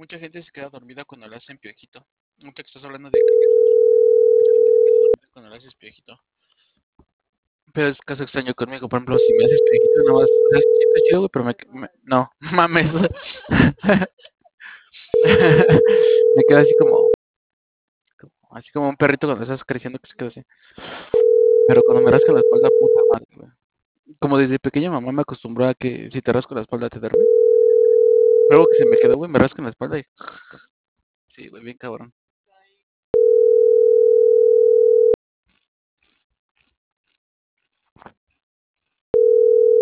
Mucha gente se queda dormida cuando le hacen piojito. Ahorita que estás hablando de cabezas, mucha gente se queda dormida cuando le haces piojito. Pero es caso extraño conmigo, por ejemplo, si me haces piojito, nada más, o sea, siento chido, güey, pero no, mames. Me queda así como un perrito cuando estás creciendo que se queda así. Pero cuando me rasca la espalda, puta madre, güey. Como desde pequeño mamá me acostumbró a que si te rasco la espalda te duermes. Luego que se me quedó, güey, me rasca la espalda y sí, güey, bien cabrón.